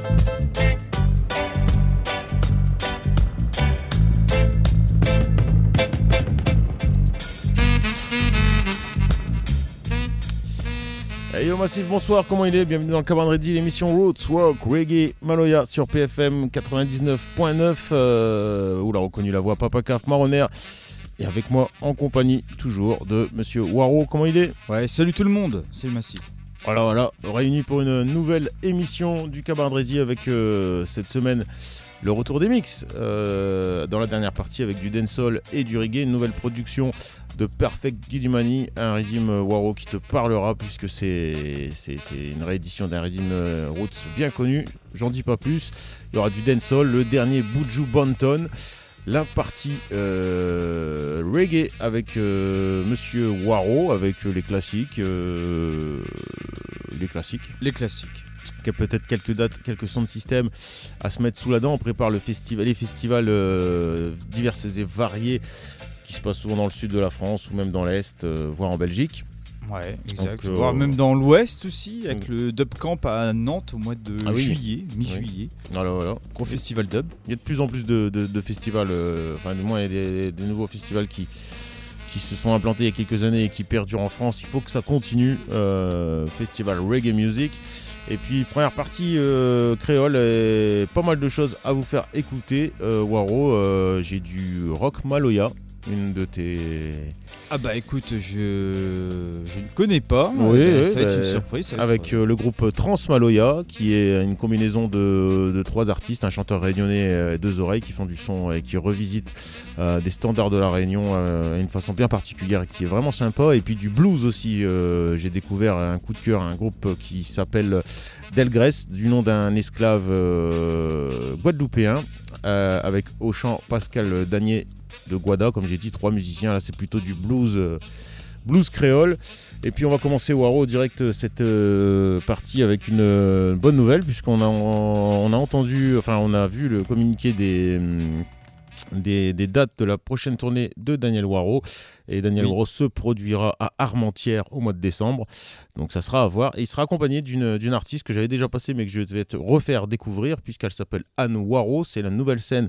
Hey yo Massif, bonsoir, comment il est? Bienvenue dans le Cabaret Ready, l'émission Roots, Rock, Reggae, Maloya sur PFM 99.9. Oula, reconnu la voix, Papa Caf, Marronner. Et avec moi en compagnie toujours de Monsieur Waro, comment il est? Ouais, salut tout le monde, salut Massif. Voilà, réunis pour une nouvelle émission du Cabaret Ready avec cette semaine le retour des mix. Dans la dernière partie avec du dancehall et du reggae, une nouvelle production de Perfect Giddimani, un rhythm Waro qui te parlera puisque c'est une réédition d'un rhythm roots bien connu, j'en dis pas plus. Il y aura du dancehall, le dernier Buju Banton, la partie reggae avec Monsieur Waro, avec les classiques. Les classiques. Peut-être quelques dates, quelques sons de système à se mettre sous la dent. On prépare les festivals divers et variés qui se passent souvent dans le sud de la France ou même dans l'Est, voire en Belgique. Ouais, exact. Voire même dans l'Ouest aussi, avec le Dub Camp à Nantes au mois de juillet, mi-juillet. Voilà. Gros festival dub. Il y a de plus en plus de festivals, enfin du moins il y a des nouveaux festivals qui se sont implantés il y a quelques années et qui perdurent en France. Il faut que ça continue. Festival Reggae Music. Et puis première partie créole et pas mal de choses à vous faire écouter. Waro, j'ai du rock Maloya, une de tes... Ah bah écoute, je ne connais pas, ça va être une surprise. Avec le groupe Trans Maloya, qui est une combinaison de trois artistes, un chanteur réunionnais et deux oreilles qui font du son et qui revisitent des standards de la Réunion à une façon bien particulière et qui est vraiment sympa. Et puis du blues aussi, j'ai découvert un coup de cœur, un groupe qui s'appelle Delgrès, du nom d'un esclave guadeloupéen, avec au chant Pascal Danier de Guada, comme j'ai dit, trois musiciens. Là c'est plutôt du blues créole. Et puis on va commencer Waro direct cette partie avec une bonne nouvelle, puisqu'on a entendu, enfin on a vu le communiqué des dates de la prochaine tournée de Daniel Waro. Et Daniel Waro se produira à Armentières au mois de décembre. Donc ça sera à voir. Et il sera accompagné d'une artiste que j'avais déjà passée mais que je vais te refaire découvrir puisqu'elle s'appelle Anne Waro. C'est la nouvelle scène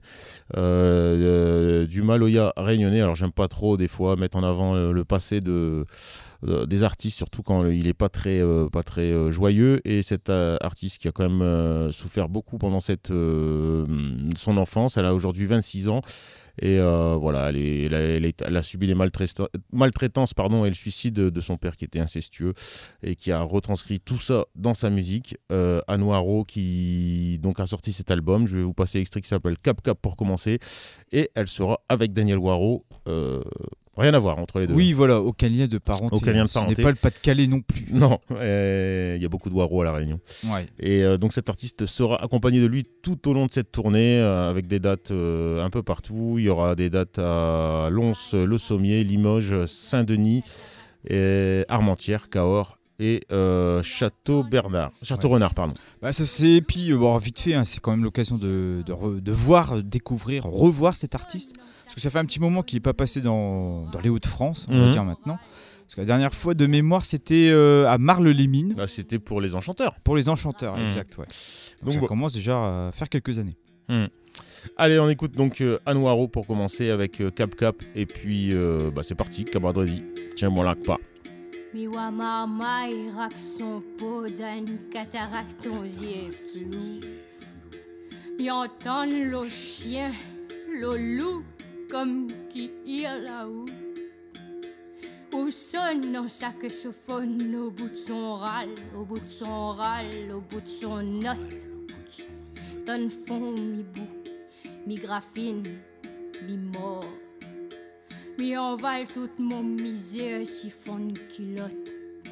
du Maloya réunionnais. Alors j'aime pas trop des fois mettre en avant le passé des artistes, surtout quand il est pas très joyeux. Et cette artiste qui a quand même souffert beaucoup pendant son enfance, elle a aujourd'hui 26 ans. Et voilà, elle a subi les maltraitances et le suicide de son père qui était incestueux et qui a retranscrit tout ça dans sa musique. Anne Waro qui donc a sorti cet album. Je vais vous passer l'extrait qui s'appelle Cap Cap pour commencer. Et elle sera avec Daniel Waro. Rien à voir entre les deux. Oui, voilà, aucun lien de parenté. Ce n'est pas le Pas-de-Calais non plus. Non, il y a beaucoup de Waro à La Réunion. Ouais. Et donc cet artiste sera accompagné de lui tout au long de cette tournée avec des dates un peu partout. Il y aura des dates à Lons, Le Sommier, Limoges, Saint-Denis, Armentières, Cahors et Château-Renard, pardon. Bah ça c'est, puis vite fait, c'est quand même l'occasion de voir, découvrir, revoir cet artiste. Parce que ça fait un petit moment qu'il n'est pas passé dans les Hauts-de-France, on va dire maintenant. Parce que la dernière fois de mémoire c'était à Marle-les-Mines. Bah, c'était pour les Enchanteurs. Pour les Enchanteurs, exact, ouais. Donc ça commence déjà à faire quelques années. Allez, on écoute donc Anne Waro pour commencer avec Cap Cap. Et puis c'est parti, Cabradredi. Tiens, mon lac pas. Miwa mama irak son peau d'un cataracte aux yeux flous. Mi entend le chien, le loup, comme qui hurle là-haut. Où sonne ça que se phone au bout de son râle, au bout de son râle, au bout de son note. Donne fond mi bout, mi graphine, mi mort. Mi envale toute mon misère si fond une culotte.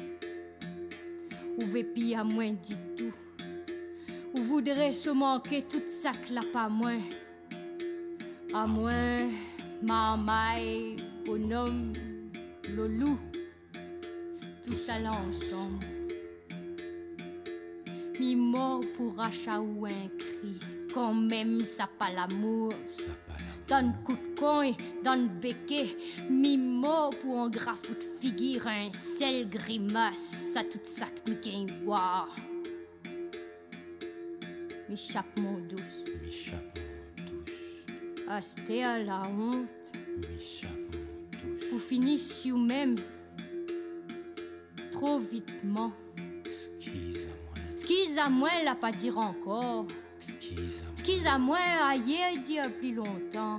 Ou vépi à moins dit tout. Ou voudrait se manquer toute ça que la pas moins. À moins, mamaille, bonhomme, le loup. Tout ça là ensemble. Mi mort pour achat ou un cri. Quand même ça pas l'amour. Donne coup de coin, donne béquet, mi mot pour un grafou de figure, un sel grimace, ça tout ça que nous gagne voir. m'échappement douce. Acheter à la honte, pour finir sur même, trop vitement. Skis à moi, l'a pas dire encore. Skis à moi, ailleurs dire plus longtemps.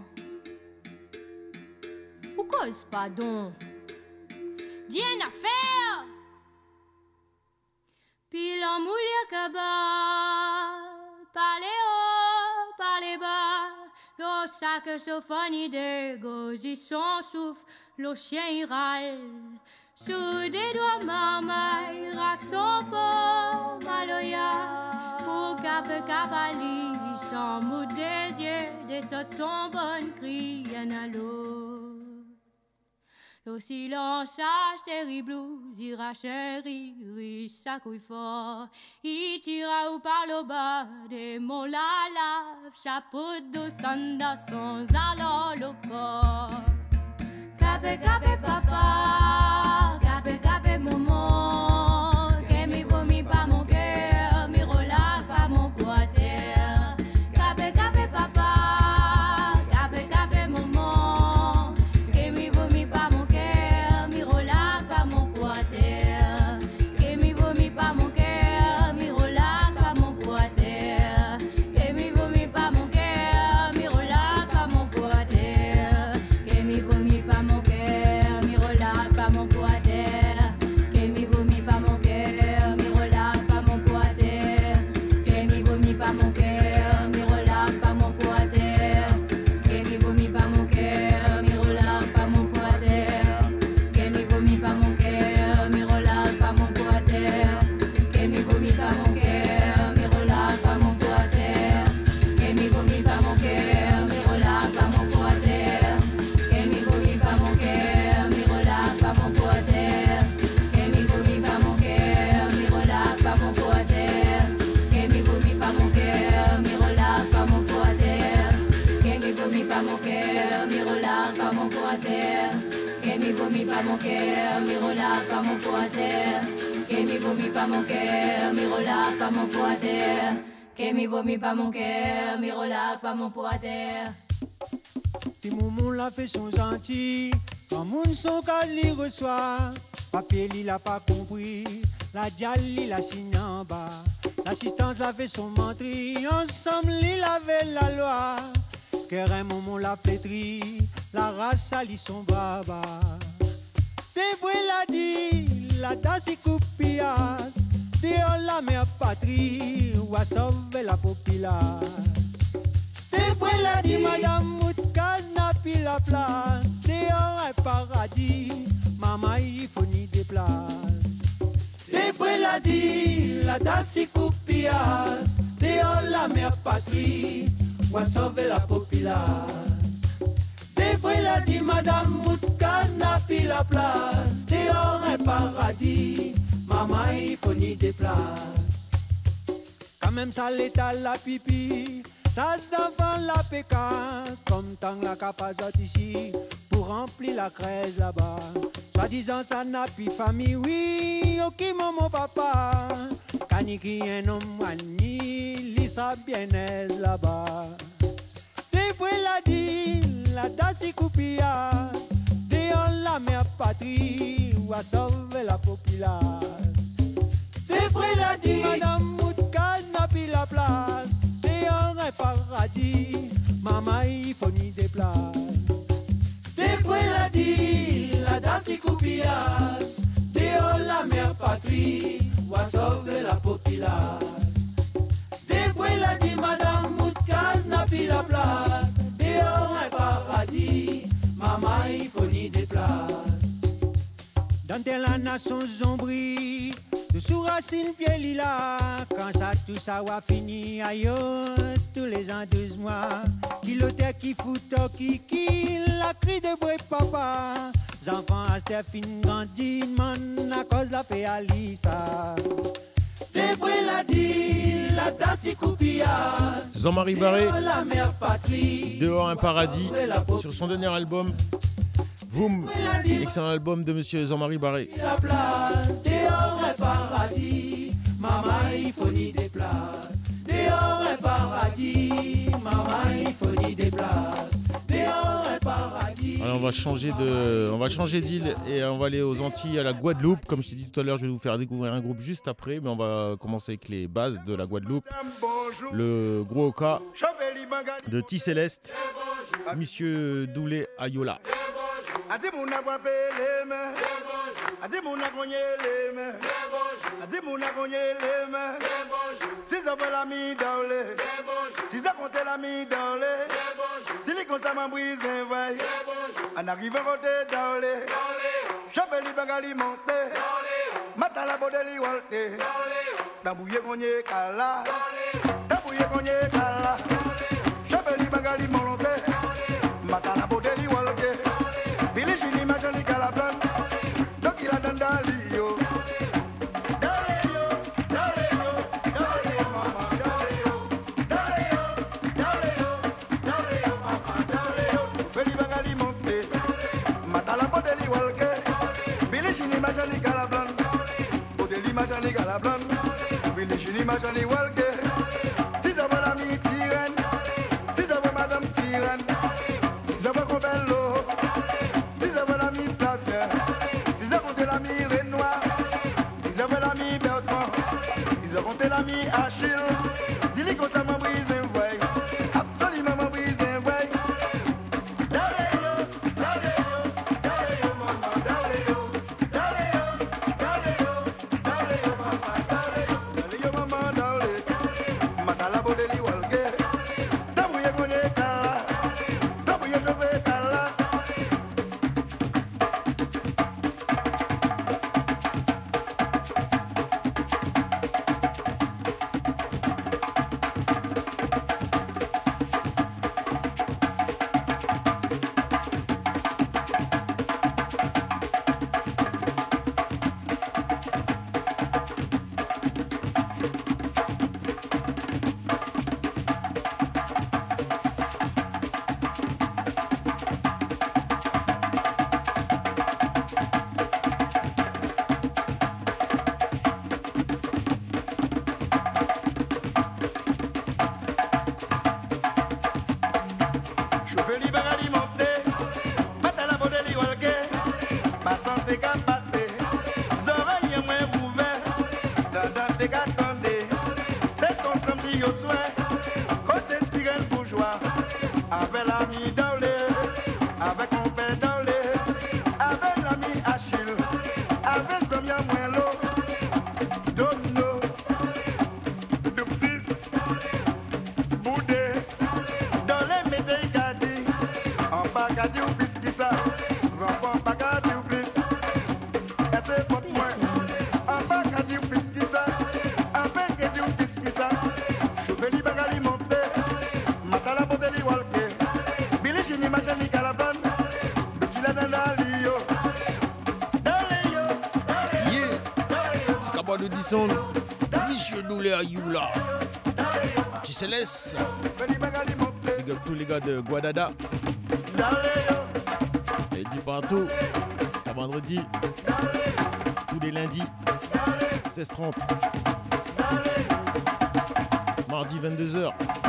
Ou cause pardon. Dis une affaire. Puis l'amoulia kaba. Parlez haut, parlez bas. L'eau sac sophonie de gozi son souffle. L'eau chien râle. Sous des doigts marmaille, rac son pot, maloya. Pour cap cabali, sans mot des yeux, des sautes son bonne cri, y'en a l'eau. L'eau silence charge terrible, ira chéri, riche, ça couille fort. Il tira ou par le bas, des mots la lave, chapeau de sanda, sans alors le corps. Cape, cape, papa, cape, cape, maman, que mi vomi pas mon cœur, mi relâche pas mon poids terre. Cape, cape, papa, cape, cape, maman, que mi vomi pas mon cœur, mi relâche pas mon poids terre. Que mi vomi pas mon cœur, mi relâche pas mon poids terre. Que mi vomi pas mon cœur, mi relâche pas mon poids terre. Que mi vomi pas mon cœur, mi relâche pas mon poids terre. Que mi vomi pas mon cœur, mi relâche pas mon poids terre. Que mi vomi pas mon cœur, mi relâche pas mon poids terre. Que mi vomi pas mon cœur, mi relâche pas mon poids terre. Que mi vomi pas mon cœur, mi relâche pas mon poids terre. Que mi vomi pas mon cœur, mi relâche pas mon poids terre. Que mi vomi pas mon cœur, mi relâche pas mon poids terre. Que mi vomi pas mon cœur, mi relâche pas mon poids terre. Que mi vomi pas mon cœur, mi relâche pas mon poids terre. Que mi vomi pas mon cœur, mi relâche pas mon poids terre. Que mi vomi pas mon cœur, mi relâche pas mon poids terre. Que mi vomi pas mon cœur, mi relâche pas mon poids terre. Que mi vomi pas mon cœur, mi relâche pas mon poids terre. Que mi vomi pas mon cœur, mi relâche pas mon poids terre. Ti moumou la fait son gentil, quand moun son cas li reçoit. Papier li l'a pas compris, la dial li la signe en bas. L'assistance la fait son mentri, ensemble li lave la loi. Qu'un moumou la flétri, la race sali son baba. Débrouille la dit, la danse y coupias. Dehors la mère patrie, ou à sauver la populace. Débrouille la dit, madame Moutkaz n'a plus la place. Dehors un paradis, maman y faut ni des places. Débrouille la dit, la danse y coupias. Dehors la mère patrie, ou à sauver la populace. Débrouille la dit, madame Moutkaz n'a plus la place. Dehors un paradis, maman il faut ni des places. Quand même ça l'état la pipi, ça devant la pécan. Comme tant la capazot ici, pour remplir la crèche là-bas. Soi-disant ça n'a plus famille, oui, ok maman papa. Kaniki un homme wani, lisa bien aise là-bas. Débrouille la dit, la danse coupia. Dehors la mère patrie, ou à sauver la populace. Débrouille la dit, madame Moutkaz n'a plus la place. Dehors un paradis, maman il faut ni des places. Débrouille la dit, la danse coupia. Dehors la mère patrie, ou à sauver la populace. Débrouille la dit, madame Moutkaz n'a plus la place. Dehors un paradis, maman il faut ni des places. Dans la nation zombrie, de sous racine pied lila. Quand ça tout ça va finir, aïe, tous les ans 12 mois. Kiloté qui fout qui la cri de bruit papa. Les enfants à Stéphine grandit, man, à cause la fait Alissa. Débrouille la dit, la danse coupia. Jean-Marie Barré, la mère patrie, Dehors un paradis, sur son dernier album. Voum, excellent album de monsieur Jean-Marie Barré. La place, dehors un paradis, maman il faut ni des places. Dehors un va changer d'île et on va aller aux Antilles, à la Guadeloupe. Comme je t'ai dit tout à l'heure, je vais vous faire découvrir un groupe juste après, mais on va commencer avec les bases de la Guadeloupe. Le gros Oka de T Céleste, Monsieur Doulé Ayola. Adi mouna wapele me, adi mouna konye le me, adi mouna konye le me. Si ça fait la mi daole, si ça compte la mi daole, si les consommateurs m'embrisent un vaille, en arrivant à côté daole, j'appelle les bagali monter, matin la bodeli walte, d'abouiller konye kala, d'abouiller konye kala, j'appelle les bagali monter, matin la bodeli walte. Billy Jini Majani Calablan, donc il a dans Dalio. Dalio, Dalio, Dalio, mama, Dalio, Dalio, Dalio, Dalio, mama, Dalio. Feli Bangali monte, Matala Bodeli Walke, Billy Jini Majani Calablan, Bodeli Majani Calablan, Billy Jini Majani Walke. Si ça va la mi Tiren, si ça va Madame Tiren, si ça va Cobello. Si ça compte l'ami Renoir, si ça veut l'ami Bertrand, si ça compte l'ami Achille, dis-lui qu'on ça m'embrise un voile, absolument m'embrise un voile. Daleo, Daleo, Daleo, maman, Daleo, Daleo, Daleo, Daleo, maman, Daleo, Daleo, maman, Daleo, Matala Bodeli Walke, Dabouye Konye Kala, Dabouye Jove Kala. Avec l'ami Daolé, avec mon père Daolé, avec l'ami Achille, avec Zamia Mouello, Dono, Dupsis, Boudé, dans les médailles Gadi, en bas Gadi ou Biskissa, en bas Gadi ou Bis, et c'est pour moi, en bas Gadi ou Biskissa, en bas Gadi ou Biskissa, Chouveli Bagali monté, Matala Bodeli Walke. Jini Majani Calablan, Bukila Dalio, Dalio, Yeah, c'est Cabot de Disson, Monsieur Doulé Ayoula, T Céleste, big up tous les gars de Guadada, et dit partout, à vendredi, tous les lundis, 16h30, mardi 22h.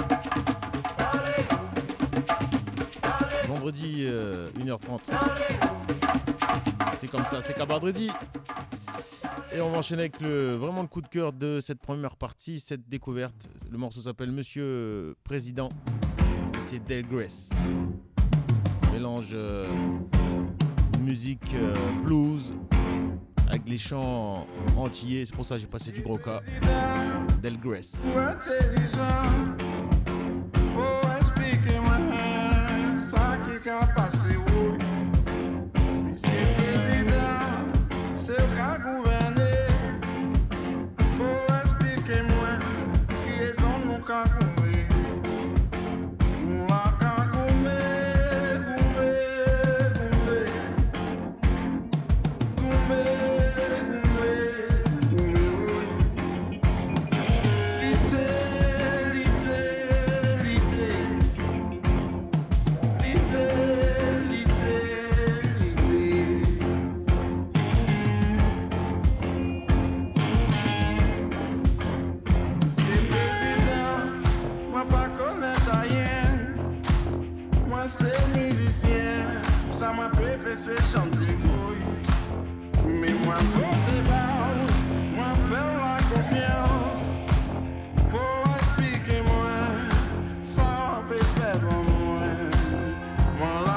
Vendredi 1h30. C'est comme ça, c'est Cabadredi. Et on va enchaîner avec vraiment le coup de cœur de cette première partie, cette découverte. Le morceau s'appelle Monsieur Président. Et c'est Del Grace. Mélange musique blues avec les chants antillais. C'est pour ça que j'ai passé du gros cas. Del Grace. Passé oui, c'est président, c'est le cas gouverner. Faut expliquer moi qui est en mon cas goumé. Mon cas goumé, goumé, goumé, goumé, goumé, goumé. Lité, lité, lité. moi préfère c'est chanter couille. Mais moi côté bas, moi faire la confiance. Faut expliquer moi, ça peut faire bon moi. Moi la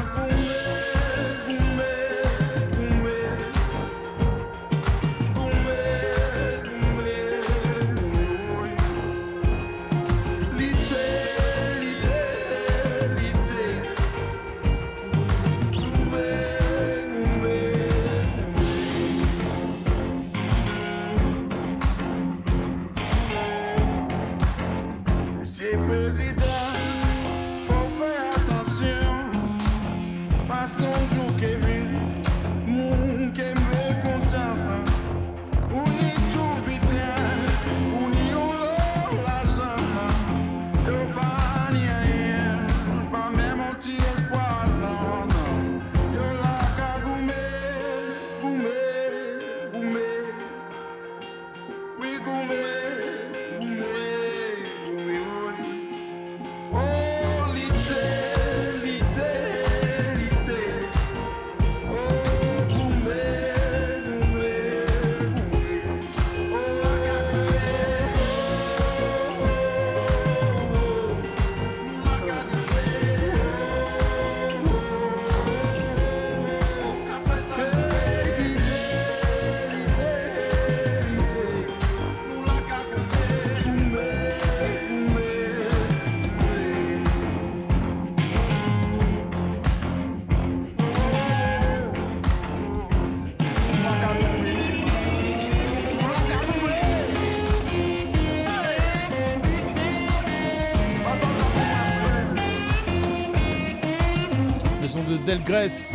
De Delgrès,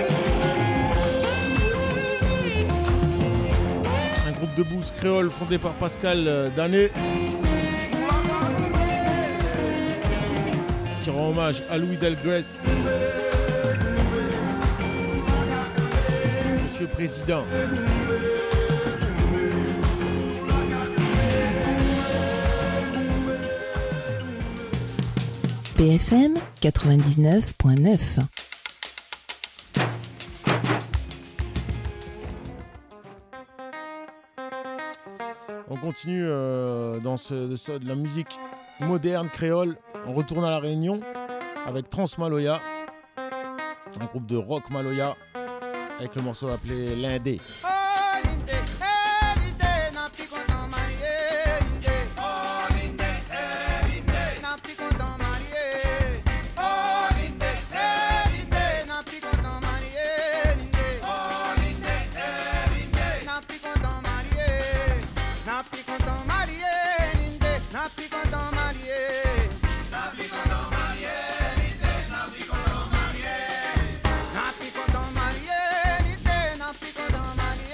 un groupe de blues créole fondé par Pascal Dané qui rend hommage à Louis Delgrès, Monsieur Président. BFM 99.9. On continue dans de la musique moderne créole. On retourne à La Réunion avec Trans Maloya, un groupe de rock Maloya, avec le morceau appelé L'Indé. Napi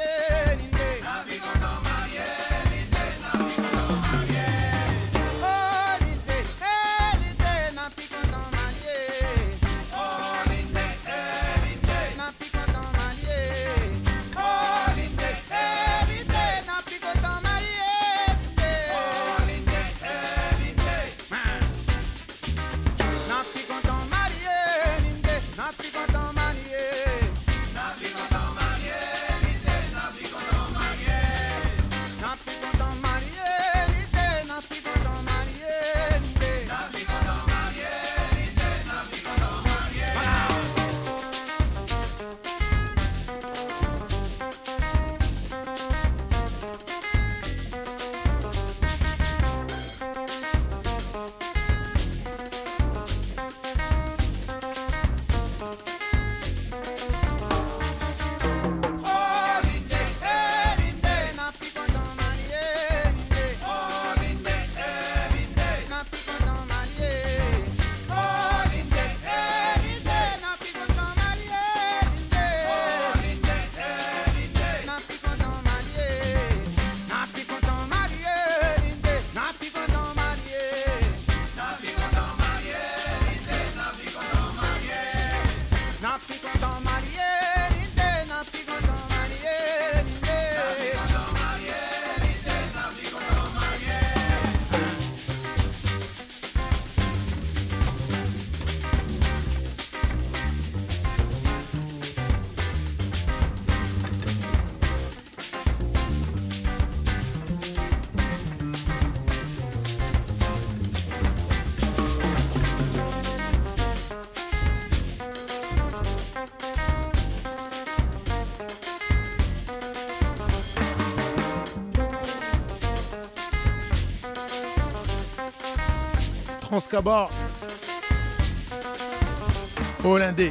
Transcaba. Hollandais.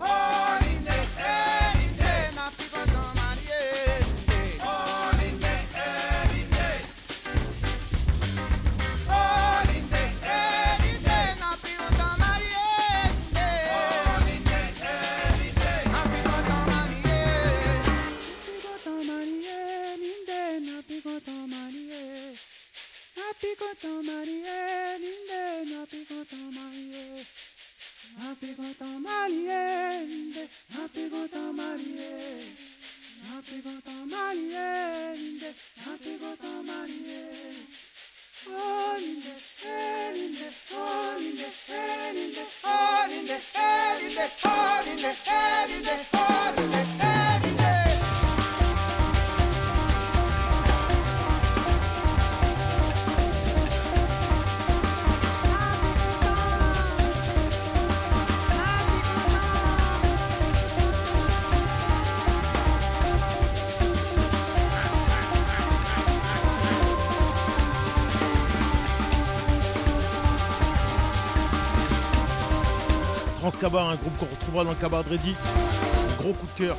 Transcaba, un groupe qu'on retrouvera dans le Cabaret Ready. Gros coup de cœur.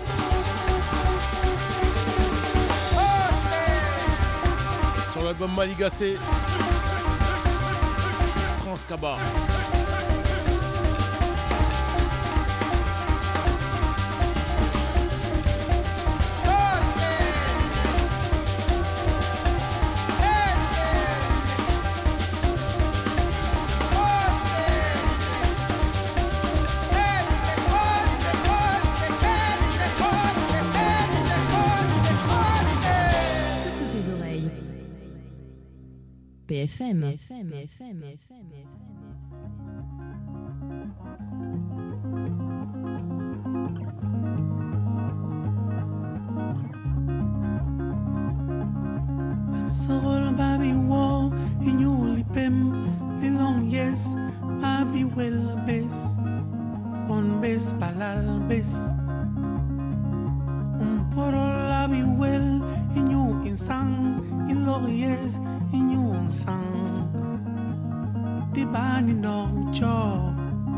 Sur l'album Maligacé. Transcaba. PFM. Sorol babi wo inyuli pem long yes babi well bes on bes balal bes porol babi well inyu insang in yes inyu sang di bani no cho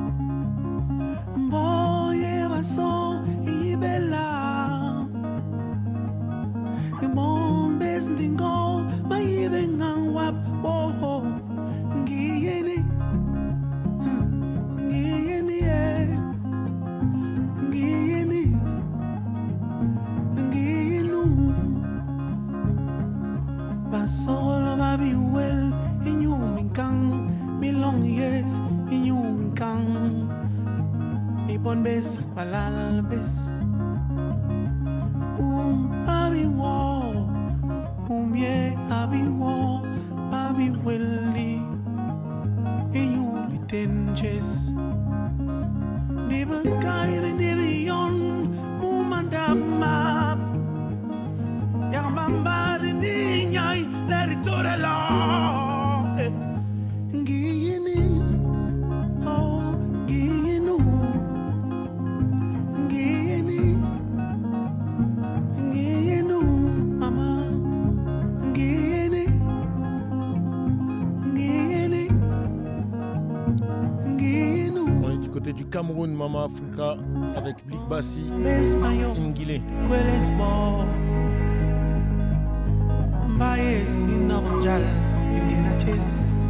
boye baso ibela mon bes ndingo mai bengang wap oh ngiyeni ngiyeni ngiyeni ngiyenu basolo babi well inyu minkang milong yes inyu minkang mi bon bes balal bes abi wo ye abi wo abi welli inyu litenjes never kai never yon mumandama ya mamba ni nyai leritore la ngiyeni oh ngiyenu ngiyeni ngiyenu mama ngiyeni ngiyeni ngiyenu. On est du côté du Cameroun, Mama Africa, avec Blik Bassi, Ngile. Mbaye sinorjal ingena ches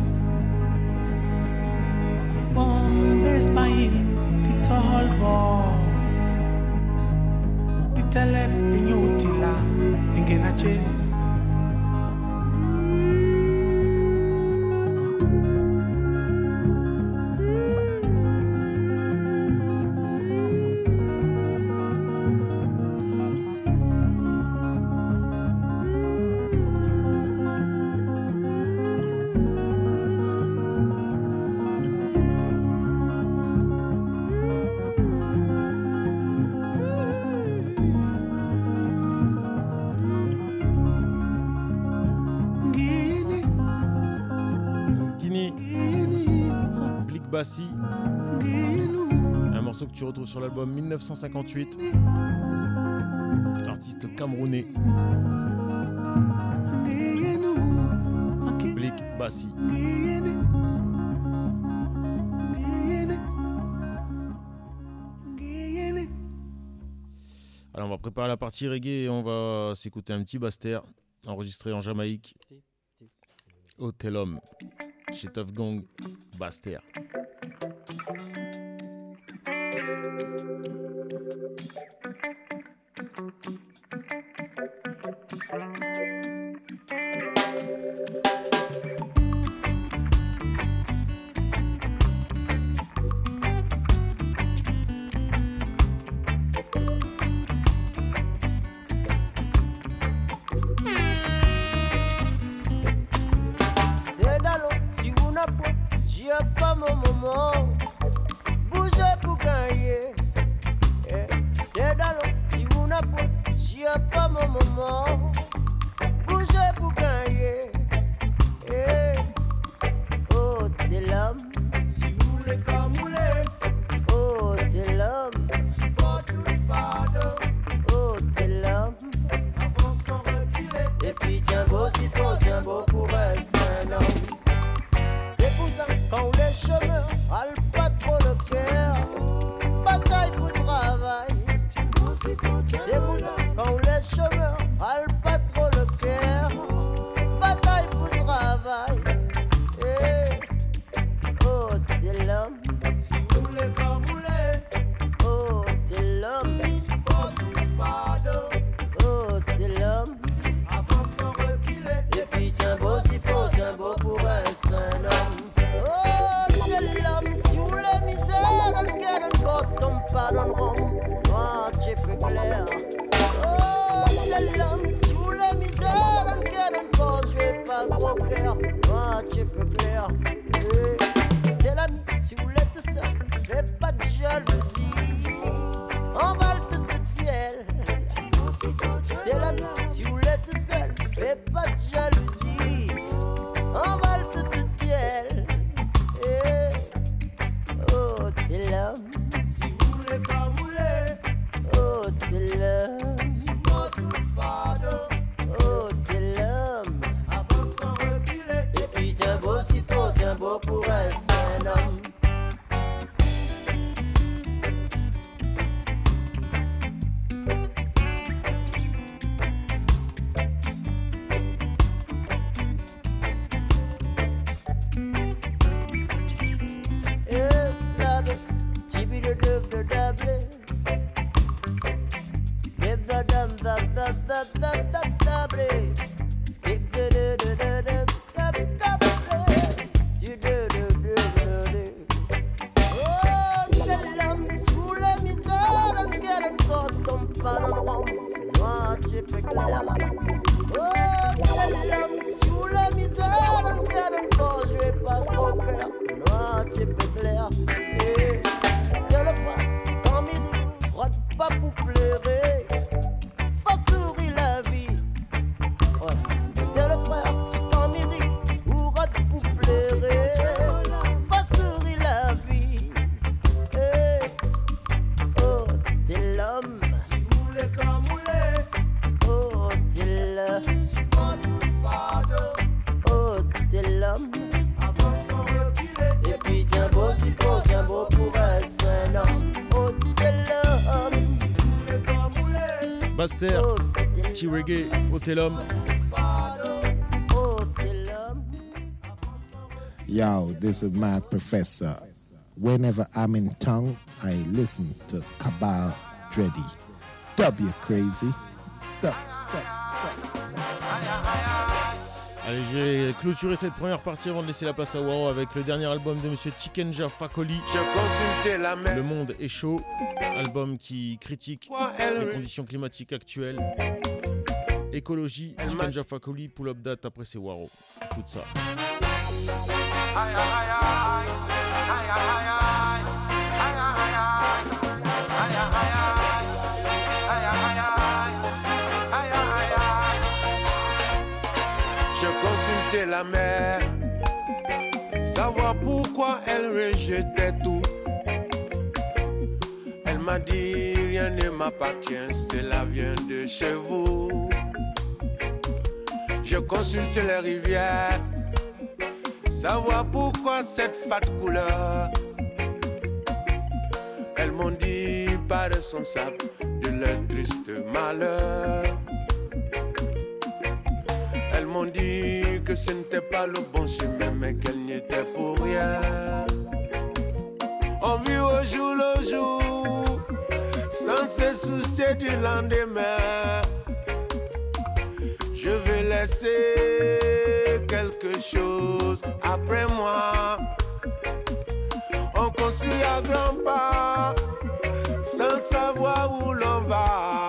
bon bespayi di tol bo di telep nyutila ingena ches Bassi, un morceau que tu retrouves sur l'album 1958, artiste camerounais, Blik Bassi. Alors on va préparer la partie reggae et on va s'écouter un petit Baster enregistré en Jamaïque. Hotelum, chez Tough Gong, Baster. Pas mon moment, bougez pour gagner. T'es dans l'eau, si vous n'avez pas, j'y ai pas mon moment, bougez pour gagner. Oh, t'es l'homme, si vous voulez comme vous voulez. Oh, t'es l'homme, si pas tout fardeau. Oh, t'es l'homme, avance sans reculer. Et puis tiens beau, si faut, tiens beau pour rester un homme. Quand les chemins râlent pas trop le cœur, bataille pour travail. Quand les chemins râlent pas trop le cœur, bataille pour travail. Oh, t'es l'homme, si vous voulez comme vous voulez. Oh, t'es l'homme, si pas tout fardeau. Oh, t'es l'homme, avance sans reculer. Et puis tiens beau s'il faut, tiens beau pour rester un homme. Oh, c'est l'homme, si vous les misères, on garde encore ton pardon, moi, j'ai fait clair. Oh, c'est l'homme, si vous les misères, on garde encore, je vais pas gros cœur, moi, j'ai fait clair. C'est l'homme, si vous l'êtes tout seul, fais pas de jalousie, on va le toute fiel. C'est l'homme, si vous l'êtes tout seul, fais pas de jalousie, on va le toute fiel. Oh, t'es l'homme, si vous voulez comme vous voulez. Oh, t'es l'homme, si pas tout fardeau. Oh, t'es l'homme, avance sans reculer. Et puis tiens beau s'il faut, tiens beau pour rester un homme. Baster, petit reggae, Hotelum. Yo, this is Mad Professor. Whenever I'm in town, I listen to Cabal Dreddy. W crazy. Allez, je vais clôturer cette première partie avant de laisser la place à Waro avec le dernier album de Monsieur Chikenja Fakoli. Le monde est chaud. Album qui critique les conditions climatiques actuelles. Écologie, Chikenja Fakoli, pull up date, après c'est Waro. Écoute ça. Je consultais la mer, savoir pourquoi elle rejetait tout. Elle m'a dit rien ne m'appartient, cela vient de chez vous. Je consulte les rivières, savoir pourquoi cette fat couleur. Elles m'ont dit pas responsable de leur triste malheur. Elles m'ont dit que ce n'était pas le bon chemin, mais qu'elles n'y étaient pour rien. On vit au jour le jour, sans se soucier du lendemain. Je vais laisser quelque chose après moi. On construit à grands pas, sans savoir où l'on va.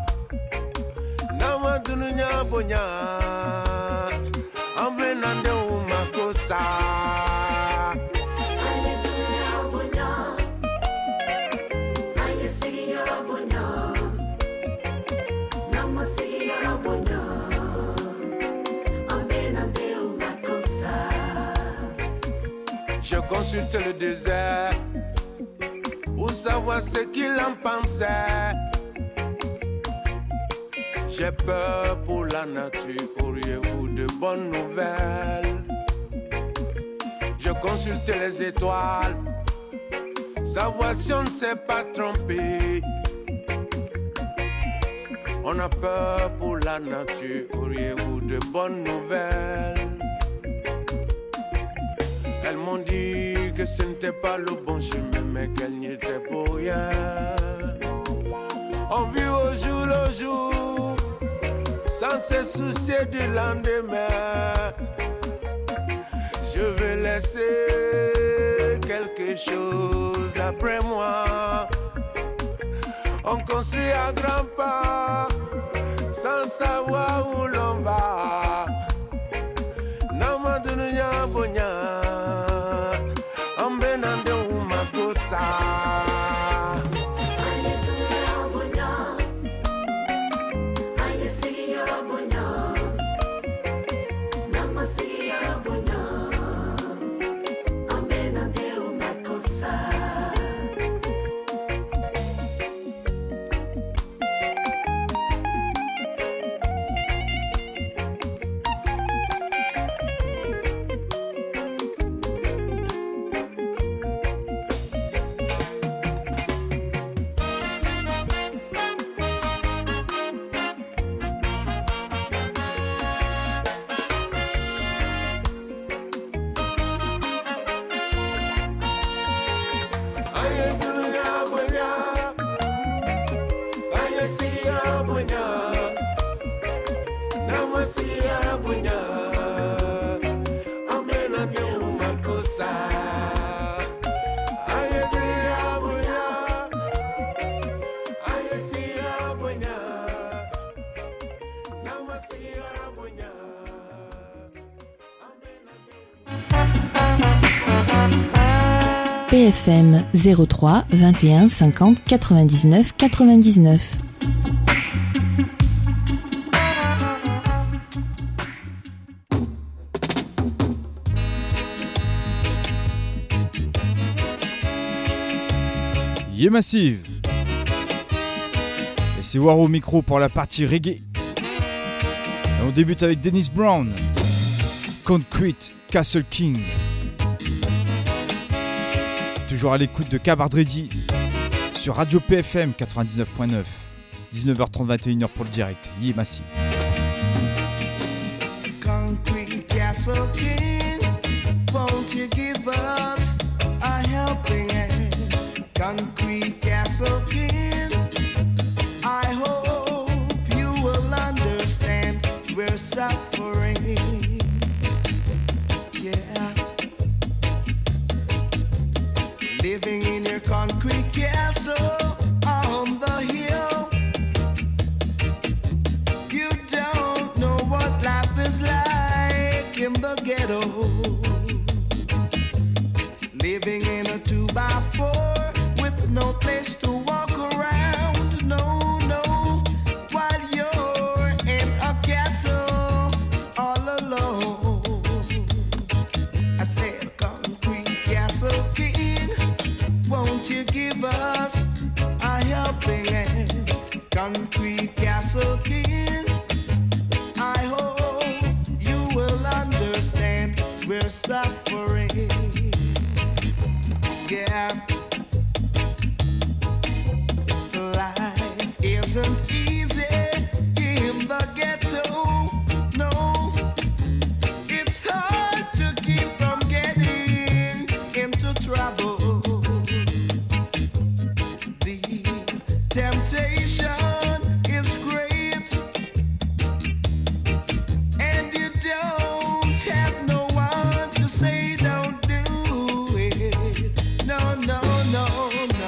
Namadunya bonya, ambenande umakosa. Je consulte le désert pour savoir ce qu'il en pensait. J'ai peur pour la nature, auriez-vous de bonnes nouvelles? Je consulte les étoiles, savoir si on ne s'est pas trompé. On a peur pour la nature, auriez-vous de bonnes nouvelles? Elles m'ont dit que ce n'était pas le bon chemin, mais qu'elles n'y étaient pour rien. On vit au jour le jour, sans se soucier du lendemain. Je vais laisser quelque chose après moi. On construit à grands pas, sans savoir où l'on va. Namadunya bonya, ambenande umakosa. PFM 03 21 50 99 99. Yeah Massive. Et c'est War au micro pour la partie reggae. Et on débute avec Dennis Brown, Concrete Castle King. Toujours à l'écoute de Kabar Dreddy sur Radio PFM 99.9. 19h30, 21h pour le direct. Yeah Massive. Concrete Castle King, won't you give us a helping hand? Concrete Castle King, I hope you will understand we're suffering. Yeah, living in your concrete castle on the hill. You don't know what life is like in the ghetto. Living in a 2x4 with no place to walk around. No, no, while you're in a castle all alone. I said, concrete castle king, won't you give trouble. The temptation is great, and you don't have no one to say don't do it. No, no, no, no.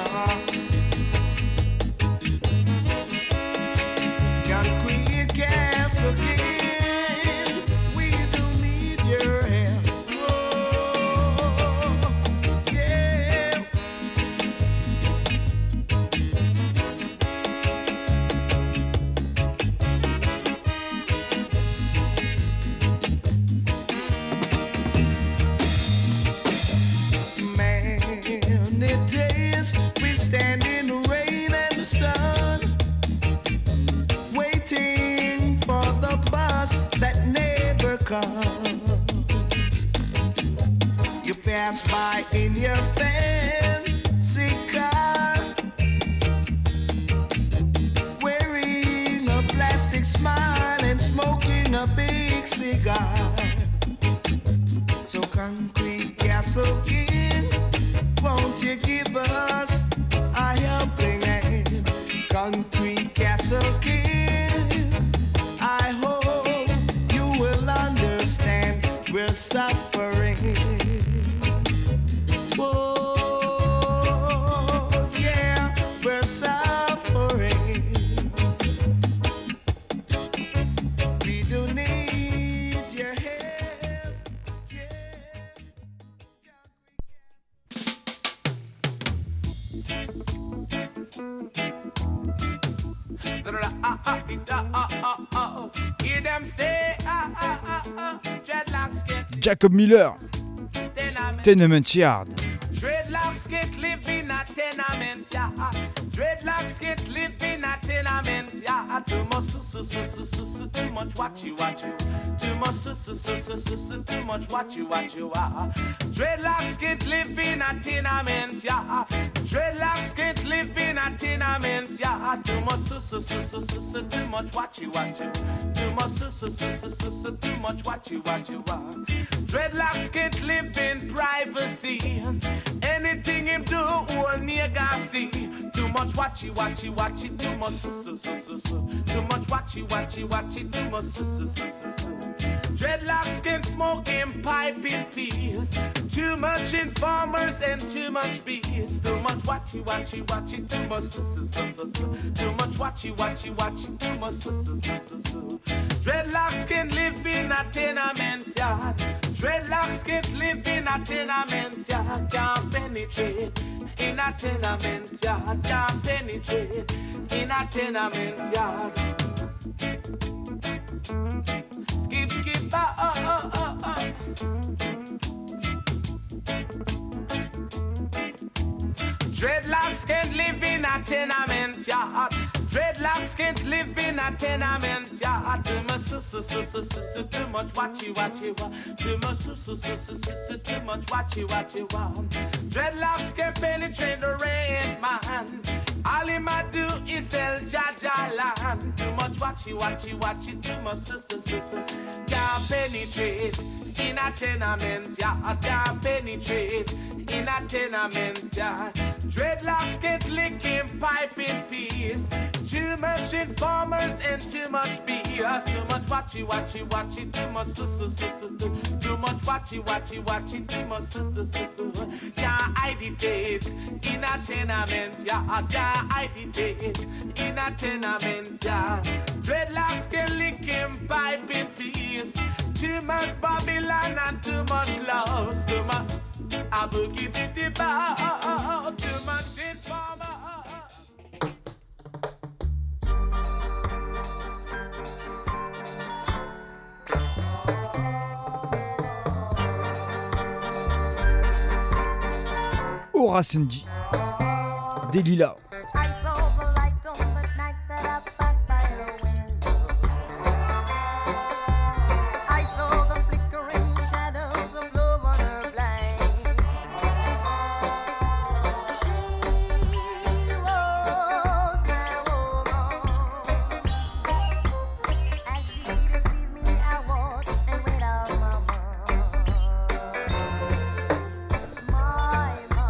Concrete gas again. We don't need your help. Oh, yeah. Many days we stand in the rain and the sun, waiting for the bus that never comes. You pass by in your fancy car, wearing a plastic smile and smoking a big cigar. So concrete gasoline, won't you give us a helping hand? Concrete gasoline, I hope you will understand we're suffering. Oh, yeah, we're suffering. We don't need your help. Hear them say, dreadlocks get Jacob Miller, Tenement Yard. Dreadlocks get live in a tenement yard. Dreadlocks get live in a tenement yard. Too much too much watchy. Too much too much watchy. Dreadlocks get live in a tenement yard. Dreadlocks get live in a tenement yard. Too much too much watchy. Too much too much watchy. Dreadlocks can't live in privacy. Anything him do, all nigga see. Too much watchy. Too much too much watchy. Too much Dreadlocks can smoke in pipe in peace. Too much informers and too much bees. Too much watchy. Too much too much watchy. Too much Dreadlocks can live in a tenement yard. Dreadlocks can't live in a tenement yard. Can't penetrate in a tenement yard. Can't penetrate in a tenement yard. Skip, oh. Dreadlocks can't live in a tenement yard. Dreadlocks can't live in a tenement yard. Too much too much watchy. Too much too much watchy. Dreadlocks can penetrate the rain, man. All him a do is sell Jaja land. Too much watchy. Too much can't penetrate in a tenement yard. Can't penetrate in a tenement yard. Dreadlocks get licking pipe in peace. Too much informers and too much BS. Too much watchy. Too much too much watchy. Too much can't agitate in a tenement yard. Can't agitate in a tenement yard. Dreadlocks get licking pipe in peace. Too much Babylon and too much loss. Too much a boogie bitty bow. Too much informer. Aura Sandy, Delilah. I saw the light on the night that I passed by her window. I saw the flickering shadows of love on her blind. She was my woman. As she deceived me, I watched and went out my mind. My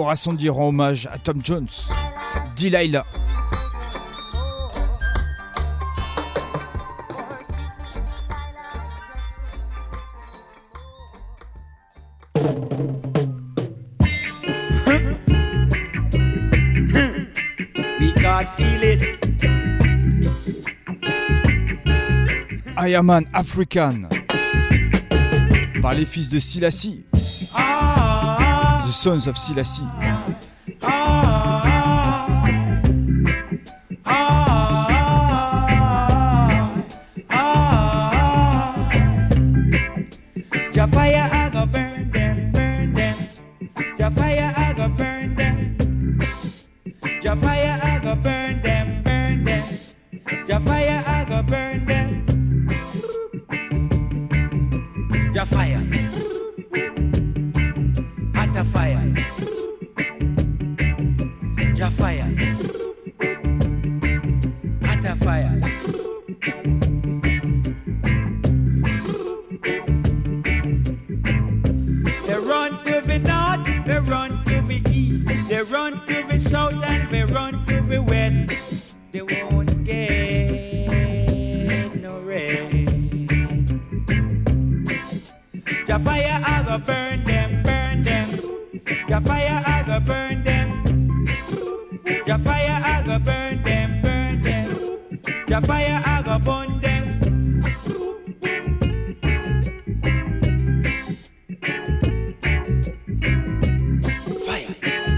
Aura Sandy rend hommage à Tom Jones, Delilah. We God feel it. I Am an African par les fils de Selassie, The Sons of Selassie. Your fire, I go burn them, burn them. Your fire, I go burn them. Your fire, I go burn them, burn them. Your fire, I go burn them. Your fire, hot a fire. Your fire, hot a fire. They run to the north, they run to the east, they run to the south and they run to the west. They won't get no rest. Your fire, I go burn them, burn them. Your fire, I go burn them. Your fire, I go burn them, burn them. Your fire, I go burn them. Fire.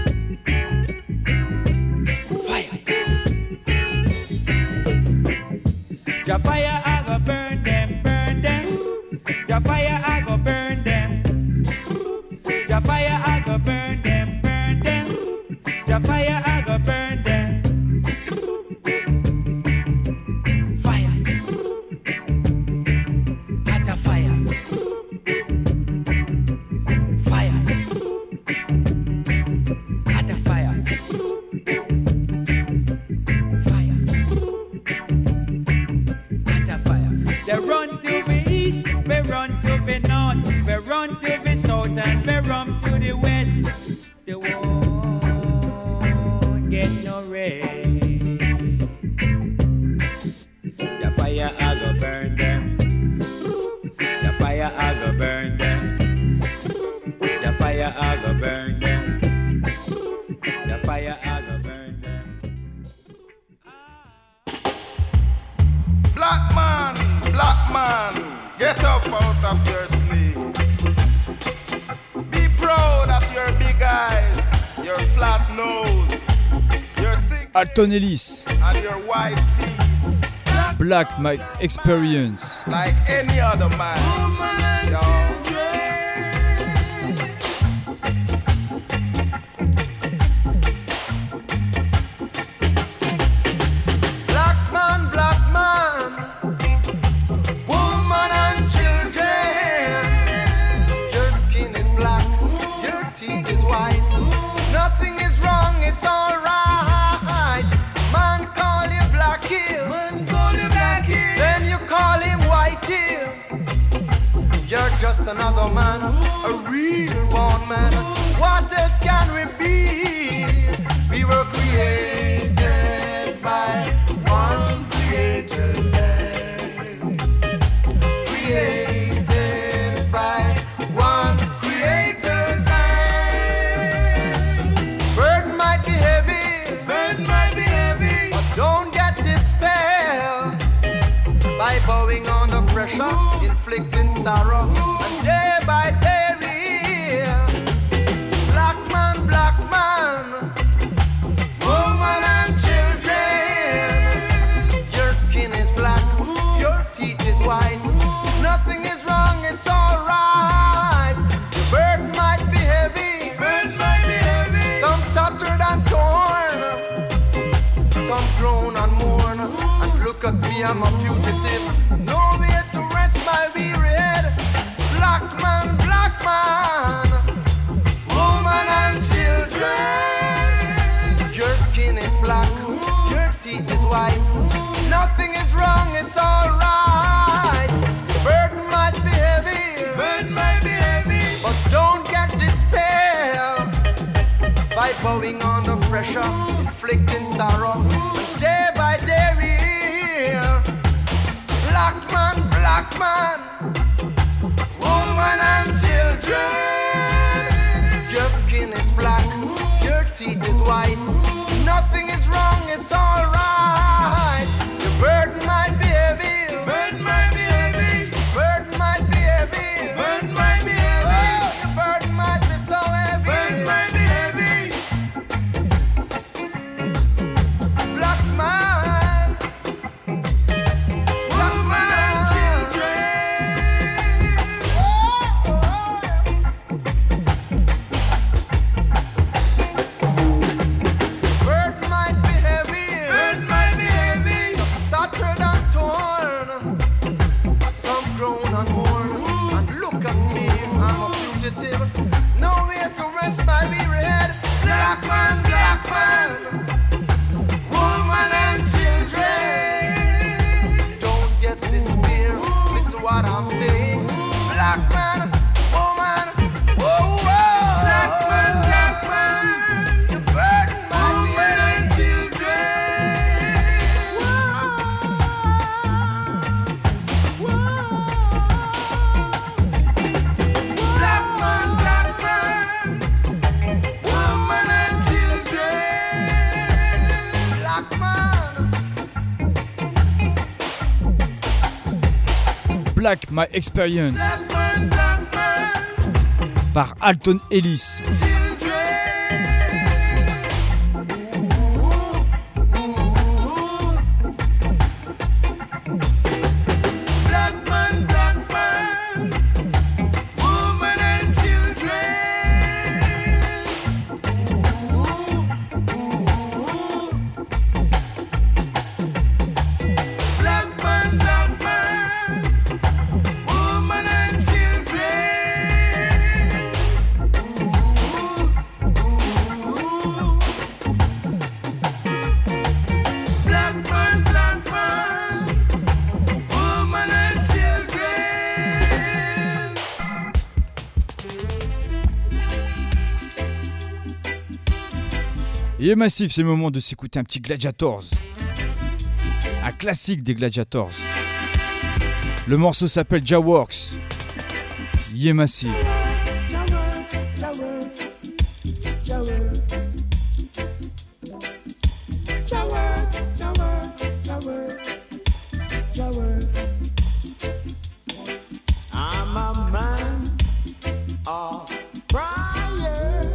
Fire. Your fire, I go burn them, burn them. Your fire, I go burn them. Your fire, I go burn them, burn them. Your fire, I go burn them. Fire. Hot a fire. Fire. Hot a fire. Fire. Hot a fire. They run to the east, they run to the north, they run to the south and they run to the west. They won't get no rest. Your fire, I go burn them. Your fire, I go burn them. Your fire, I go burn them. Your fire, I go burn them. Black man, get up out of your sleep. Be proud of your big eyes, your flat nose, your thick Alton Ellis, and your white teeth. Black My Experience. Like any other man. Y'all. Black man, woman and children. Your skin is black, your teeth is white. Nothing is wrong, it's alright. Man call you black here, then you call him white here. You're just another man, a real born man. What else can we be? We were created by one creator's hand. Created by one creator's hand. Burden might be heavy, but don't get despair by bowing under pressure, inflicting sorrow, and day by day real. Black man, woman and children. Your skin is black, your teeth is white. Nothing is wrong, it's alright. Your burden might be heavy, some tattered and torn, some grown and mourn. And look at me, I'm a fugitive, nowhere to rest my weary head. Black man, woman and children. Your skin is black, your teeth is white. Nothing is wrong, it's alright. The burden might be heavy, but don't get despair bowing under pressure, inflicting sorrow. And day by day we hear, black man, woman and children. Your skin is black, your teeth is white. Nothing is wrong, it's alright. Your burden might be heavy, burden might be heavy, burden might be heavy, burden might be heavy. Oh, your burden might be so heavy, burden might be heavy. Black man, woman and children. Burden might be heavy, burden might be heavy. Some tattered and torn, some grown and worn. And look at me, I'm a fugitive, nowhere to rest my weary head. Black man, woman and children. Don't get despair, listen what I'm saying. Black man, woman, oh, black man, your burden might be woman and Black man, woman and children. Black man, Black My Experience par Alton Ellis. Black man, woman and children. Black man, woman and children. Black man, woman and children. Et Massif, c'est le moment de s'écouter un petit Gladiators. Un classique des Gladiators. Le morceau s'appelle Jaworks. Yeah Massif. I'm a man of prayer.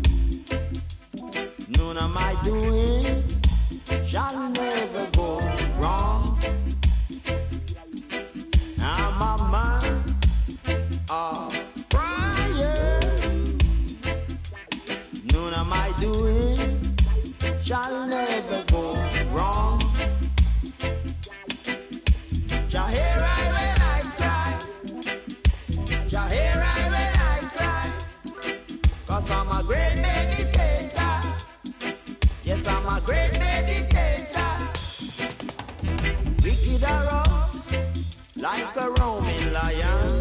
None of my doings shall never go wrong. I'm a man of prayer. None of my doings shall never go wrong. Jah hear I when I cry. Jah hear I when I cry. 'Cause I'm a great meditator. Yes, I'm a great meditator. Wicked around like a roaming lion.